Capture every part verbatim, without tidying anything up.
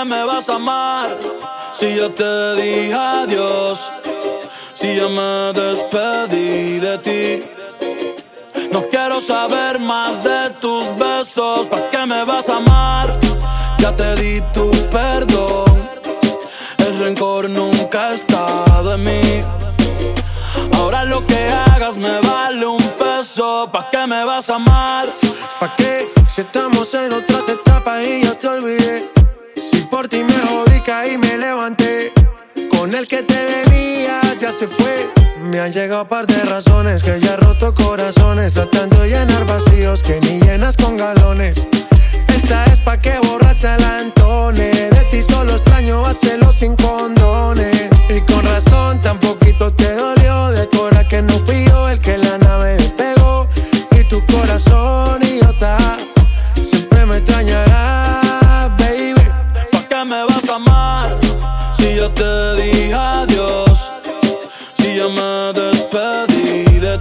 qué me vas a amar? Si yo te dije adiós, si ya me despedí de ti. No quiero saber más de tus besos. ¿Pa' qué me vas a amar? Ya te di tu perdón. El rencor nunca ha estado en mí. Ahora lo que hagas me vale un peso. ¿Pa' qué me vas a amar? ¿Pa' qué? Si estamos en otras etapas y ya te olvidé. Si por ti me jodí, caí y me levanté. Con el que te venías ya se fue. Me han llegado par de razones que ya he roto corazones, tratando de llenar vacíos que ni llenas con galones. Esta es pa' que borracha la entone. De ti solo extraño hacerlo sin condones. Y con razón tan poquito te dolió. De cora que no fui yo el que la nave despegó. Y tu corazón idiota siempre me extrañará, baby. ¿Pa' qué me vas a amar? Si yo te dije adiós, si ya me despedí de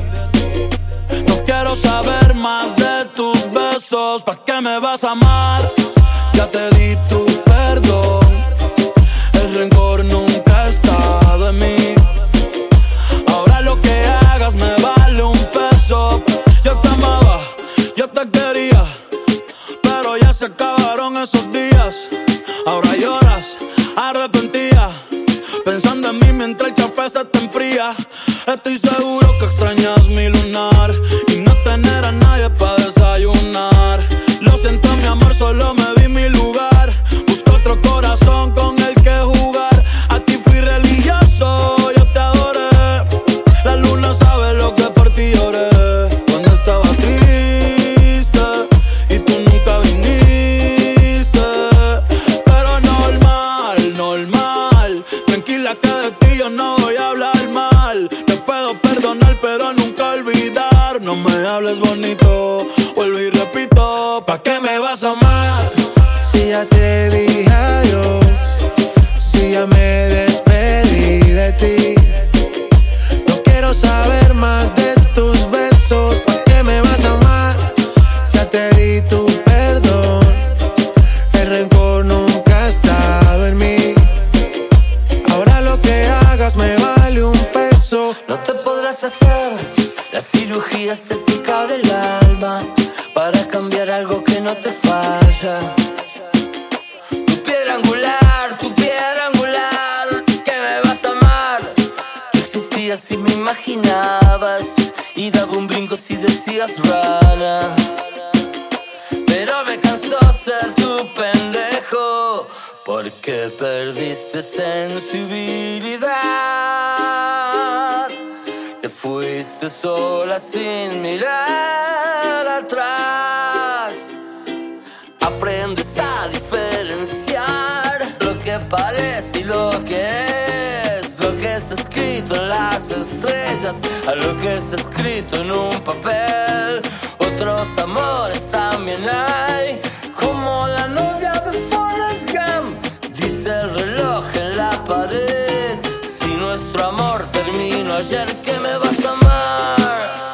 ti. No quiero saber más de tus besos. ¿Pa' qué me vas a amar? Ya te di tu perdón. El rencor nunca ha estado en mí. Ahora lo que hagas me vale un peso. Yo te amaba, yo te quería, pero ya se acabaron esos días. Ahora lloras, arrepentida, pensando en mí mientras el café se te enfría. Estoy seguro que extrañas mi lunar y no tener a nadie para desayunar. Lo siento, mi amor, solo me di mi lugar. Busco otro corazón con el que jugar. A ti fui religioso, yo te adoré. La luna sabe lo que por ti lloré. Cuando estaba triste y tú nunca viniste. Pero normal, normal, tranquila que de ti yo no voy a hablar mal. Te puedo perdonar pero nunca olvidar. No me hables bonito, vuelvo y repito. ¿Pa' qué me vas a amar? Si ya te dije adiós, si ya me despedí de ti. No quiero saber más de tus besos. ¿Pa' qué me vas a amar? Ya te di tu perdón. El rencor nunca ha estado en mí. Ahora lo que hagas me vale un peso. No te podrás hacer la cirugía estética del alma para cambiar algo que no te falla. Tu piedra angular, tu piedra angular, que me vas a amar. Yo existía si me imaginabas y daba un brinco si decías rana. Pero me cansó ser tu pendejo, porque perdiste sensibilidad. Te fuiste sola sin mirar atrás. Aprendes a diferenciar lo que parece y lo que es. Lo que está escrito en las estrellas a lo que está escrito en un papel. Otros amores también hay, como la novia de Forrest Gump. Dice el reloj en la pared: si nuestro amor terminó ayer, ¿qué me vas a amar?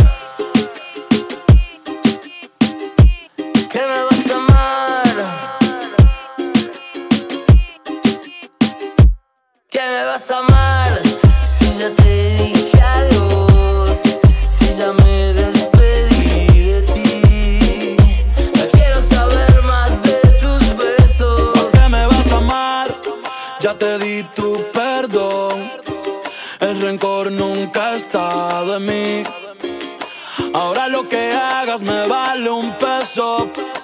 ¿Qué me vas a amar? ¿Qué me vas a amar? Si ya te dije adiós, si ya me despedí de ti. No quiero saber más de tus besos. ¿Por qué me vas a amar? Ya te di tu perdón. El rencor nunca ha estado en mí. Ahora lo que hagas me vale un peso.